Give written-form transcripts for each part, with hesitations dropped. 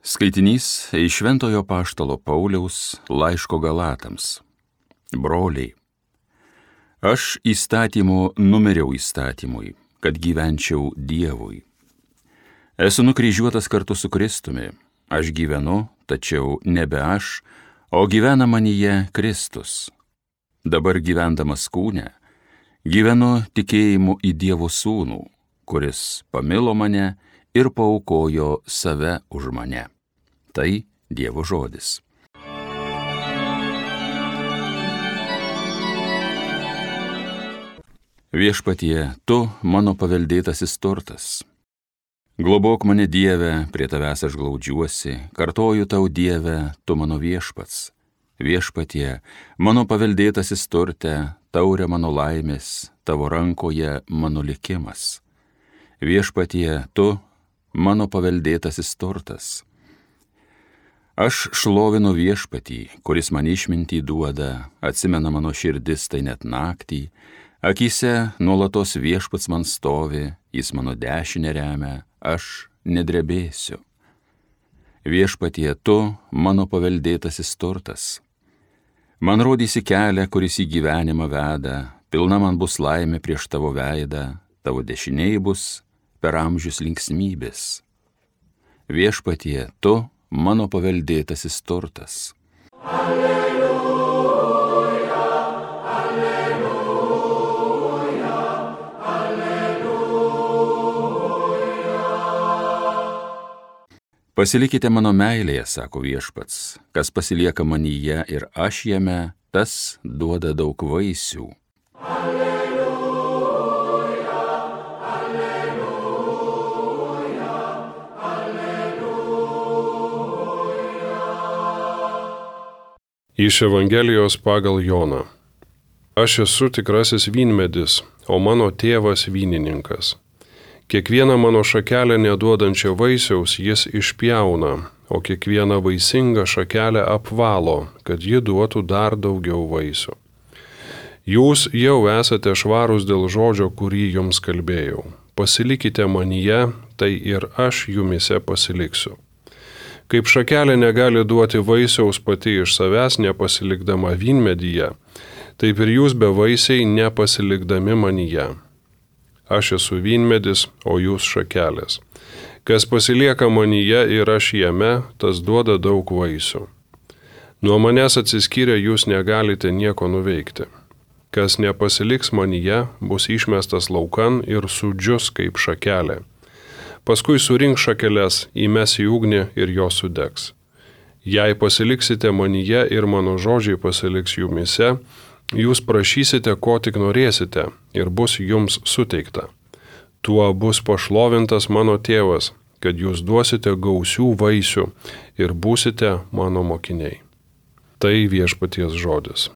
Skaitinys iš Šventojo Apaštalo Pauliaus laiško Galatams. Broliai, aš įstatymu numiriau įstatymui, kad gyvenčiau Dievui. Esu nukryžiuotas kartu su Kristumi, aš gyvenu, tačiau nebe aš, o gyvena manyje Kristus. Dabar gyvendamas kūne, gyvenu tikėjimu į Dievo Sūnų, kuris pamilo mane ir paaukojo save už mane. Tai Dievo žodis. Viešpatie, tu mano paveldėtasis turtas. Globok mane, Dieve, prie tavęs aš glaudžiuosi, kartoju tau, Dieve, tu mano viešpats. Viešpatie, mano paveldėtasis turte, taurė mano laimės, tavo rankoje mano likimas. Viešpatie, tu mano paveldėtasis turtas. Aš šlovinu Viešpatį, kuris man išmintį duoda, atsimena mano širdis tai net naktį, akyse nuolatos Viešpats man stovi, jis mano dešinę remia, aš nedrebėsiu. Viešpatie, tu mano paveldėtasis turtas. Man rodysi kelią, kuris į gyvenimą veda, pilna man bus laimė prieš tavo veidą, tavo dešinėj bus per amžius linksmybės. Viešpatie, tu mano paveldėtasis turtas. Alleluja, alleluja, alleluja. Pasilikite mano meilėje, sako Viešpats, kas pasilieka manyje ir aš jame, tas duoda daug vaisių. Iš Evangelijos pagal Joną. Aš esu tikrasis vynmedis, o mano tėvas vynininkas. Kiekvieną mano šakelę neduodančią vaisiaus jis išpjauna, o kiekvieną vaisingą šakelę apvalo, kad ji duotų dar daugiau vaisių. Jūs jau esate švarūs dėl žodžio, kurį jums kalbėjau. Pasilikite manyje, tai ir aš jumise pasiliksiu. Kaip šakelė negali duoti vaisiaus pati iš savęs nepasilikdama vynmedyje, taip ir jūs bevaisiai nepasilikdami manyje. Aš esu vynmedis, o jūs šakelės. Kas pasilieka manyje ir aš jame, tas duoda daug vaisių. Nuo manęs atsiskyrę jūs negalite nieko nuveikti. Kas nepasiliks manyje, bus išmestas laukan ir sudžius kaip šakelė. Paskui surink šakeles, įmes į ugnį ir jos sudegs. Jei pasiliksite manyje ir mano žodžiai pasiliks jumise, jūs prašysite, ko tik norėsite, ir bus jums suteikta. Tuo bus pašlovintas mano tėvas, kad jūs duosite gausių vaisių ir būsite mano mokiniai. Tai Viešpaties žodis.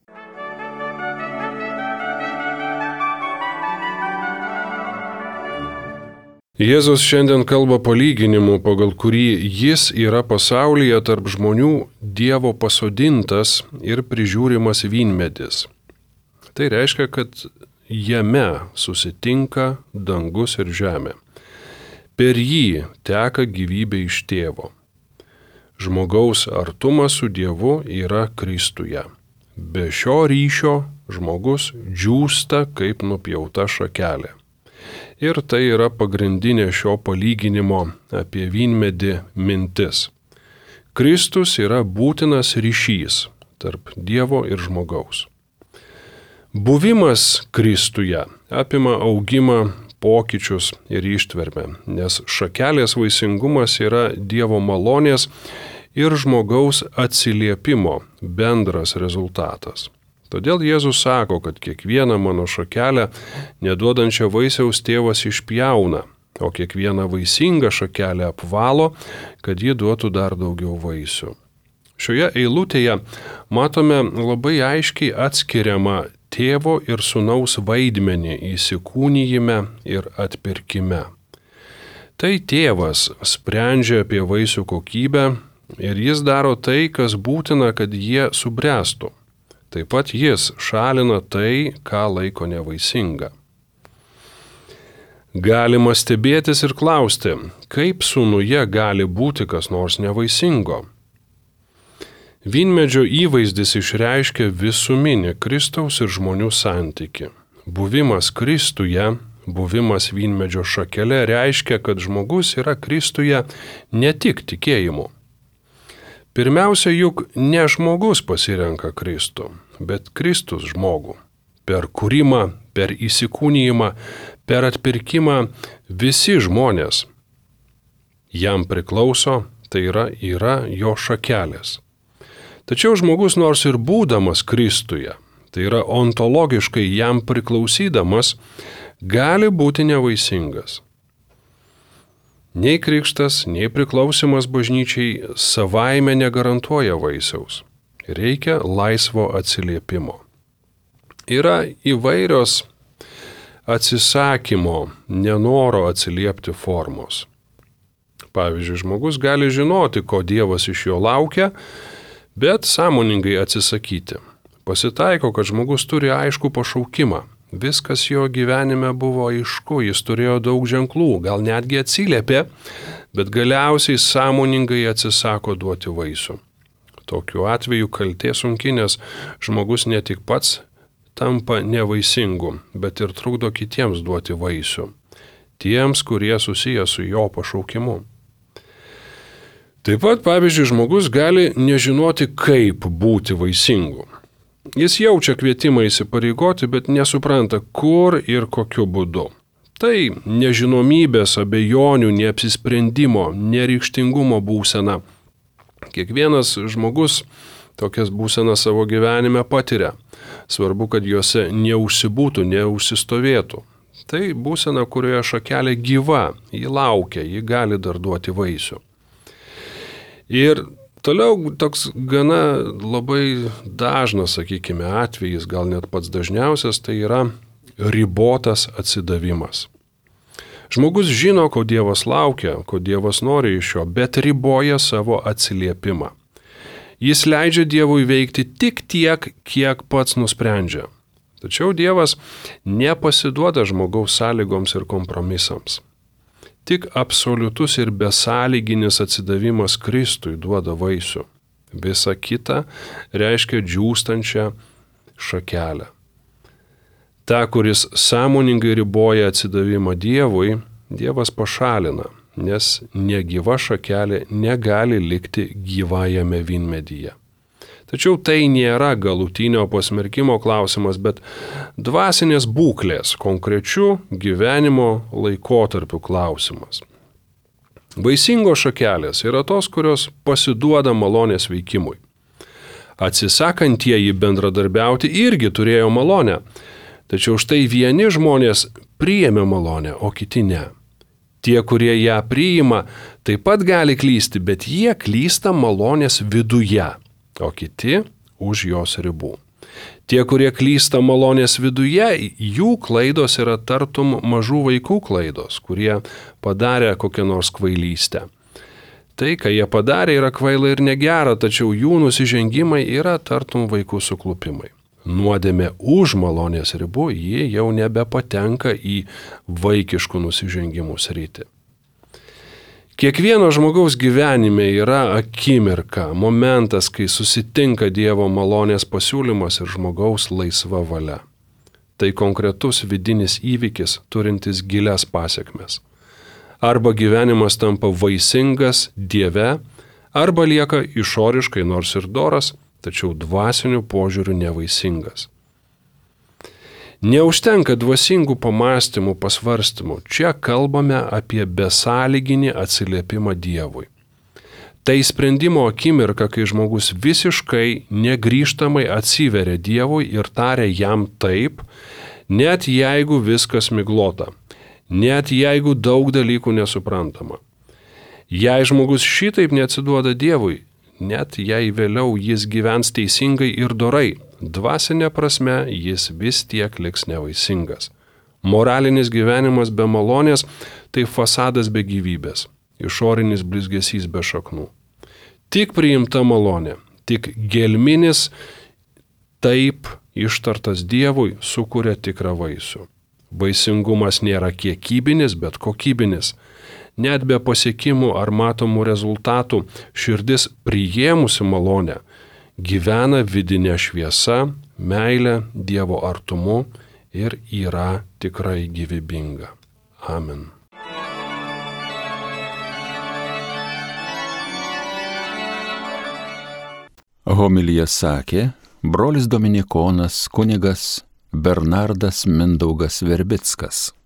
Jėzus šiandien kalba palyginimu, pagal kurį jis yra pasaulyje tarp žmonių Dievo pasodintas ir prižiūrimas vynmedis. Tai reiškia, kad jame susitinka dangus ir žemė. Per jį teka gyvybė iš tėvo. Žmogaus artumas su Dievu yra Kristuje. Be šio ryšio žmogus džiūsta kaip nupjauta šakelė. Ir tai yra pagrindinė šio palyginimo apie vynmedį mintis. Kristus yra būtinas ryšys tarp Dievo ir žmogaus. Buvimas Kristuje apima augimą, pokyčius ir ištvermę, nes šakelės vaisingumas yra Dievo malonės ir žmogaus atsiliepimo bendras rezultatas. Todėl Jėzus sako, kad kiekvieną mano šakelę neduodančią vaisiaus tėvas išpjauna, o kiekvieną vaisingą šakelę apvalo, kad ji duotų dar daugiau vaisių. Šioje eilutėje matome labai aiškiai atskiriamą tėvo ir sūnaus vaidmenį įsikūnijime ir atpirkime. Tai tėvas sprendžia apie vaisių kokybę ir jis daro tai, kas būtina, kad jie subręstų. Taip pat jis šalina tai, ką laiko nevaisinga. Galima stebėtis ir klausti, kaip sūnuje gali būti kas nors nevaisingo. Vynmedžio įvaizdis išreiškia visuminį Kristaus ir žmonių santykį. Buvimas Kristuje, buvimas vynmedžio šakele reiškia, kad žmogus yra Kristuje ne tik tikėjimu. Pirmiausia, juk ne žmogus pasirenka Kristų, bet Kristus žmogų. Per kūrimą, per įsikūnijimą, per atpirkimą visi žmonės jam priklauso, tai yra jo šakelės. Tačiau žmogus nors ir būdamas Kristuje, tai yra ontologiškai jam priklausydamas, gali būti nevaisingas. Nei krikštas, nei priklausimas bažnyčiai savaime negarantuoja vaisiaus. Reikia laisvo atsiliepimo. Yra įvairios atsisakymo, nenoro atsiliepti formos. Pavyzdžiui, žmogus gali žinoti, ko Dievas iš jo laukia, bet sąmoningai atsisakyti. Pasitaiko, kad žmogus turi aišku pašaukimą. Viskas jo gyvenime buvo aišku, jis turėjo daug ženklų, gal netgi atsiliepė, bet galiausiai sąmoningai atsisako duoti vaisių. Tokiu atveju kaltė sunki, nes žmogus ne tik pats tampa nevaisingu, bet ir trukdo kitiems duoti vaisių. Tiems, kurie susiję su jo pašaukimu. Taip pat, pavyzdžiui, žmogus gali nežinoti, kaip būti vaisingu. Jis jaučia kvietimą įsipareigoti, bet nesupranta, kur ir kokiu būdu. Tai nežinomybės, abejonių, neapsisprendimo, neryžtingumo būsena. Kiekvienas žmogus tokias būsenas savo gyvenime patiria. Svarbu, kad juose neužsibūtų, neužsistovėtų. Tai būsena, kurioje šakelė gyva, ji laukia, ji gali dar duoti vaisių. Ir toliau toks gana labai dažnas, sakykime, atvejis, gal net pats dažniausias, tai yra ribotas atsidavimas. Žmogus žino, ko Dievas laukia, ko Dievas nori iš jo, bet riboja savo atsiliepimą. Jis leidžia Dievui veikti tik tiek, kiek pats nusprendžia. Tačiau Dievas nepasiduoda žmogaus sąlygoms ir kompromisams. Tik absoliutus ir besąlyginis atsidavimas Kristui duoda vaisių. Visa kita reiškia džiūstančią šakelę. Ta, kuris sąmoningai riboja atsidavimą Dievui, Dievas pašalina, nes negyva šakelė negali likti gyvajame vynmedyje. Tačiau tai nėra galutinio pasmerkimo klausimas, bet dvasinės būklės, konkrečių gyvenimo laikotarpių klausimas. Vaisingos šakelės yra tos, kurios pasiduoda malonės veikimui. Atsisakantieji bendradarbiauti irgi turėjo malonę, tačiau štai vieni žmonės priėmė malonę, o kiti ne. Tie, kurie ją priima, taip pat gali klysti, bet jie klysta malonės viduje, o kiti už jos ribų. Tie, kurie klysta malonės viduje, jų klaidos yra tartum mažų vaikų klaidos, kurie padarė kokią nors kvailystę. Tai, ką jie padarė, yra kvaila ir negera, tačiau jų nusižengimai yra tartum vaikų suklupimai. Nuodėmė už malonės ribų, ji jau nebepatenka į vaikiškų nusižengimų sritį. Kiekvieno žmogaus gyvenime yra akimirka, momentas, kai susitinka Dievo malonės pasiūlymas ir žmogaus laisva valia. Tai konkretus vidinis įvykis, turintis gilias pasekmes. Arba gyvenimas tampa vaisingas Dieve, arba lieka išoriškai nors ir doras, tačiau dvasiniu požiūriu nevaisingas. Neužtenka dvasingų pamastymų, pasvarstymų. Čia kalbame apie besąlyginį atsiliepimą Dievui. Tai sprendimo akimirka, kai žmogus visiškai negrįžtamai atsiveria Dievui ir taria jam taip, net jeigu viskas miglota, net jeigu daug dalykų nesuprantama. Jei žmogus šitaip neatsiduoda Dievui, net jei vėliau jis gyvens teisingai ir dorai, dvasinė prasme jis vis tiek liks nevaisingas. Moralinis gyvenimas be malonės tai fasadas be gyvybės, išorinis blizgesys be šaknų. Tik priimta malonė, tik gelminis taip ištartas Dievui sukuria tikrą vaisių. Vaisingumas nėra kiekybinis, bet kokybinis. Net be pasiekimų ar matomų rezultatų širdis priėmusi malonę gyvena vidinė šviesa, meilė, Dievo artumu ir yra tikrai gyvybinga. Amen. Homiliją sakė brolis dominikonas kunigas Bernardas Mindaugas Verbickas.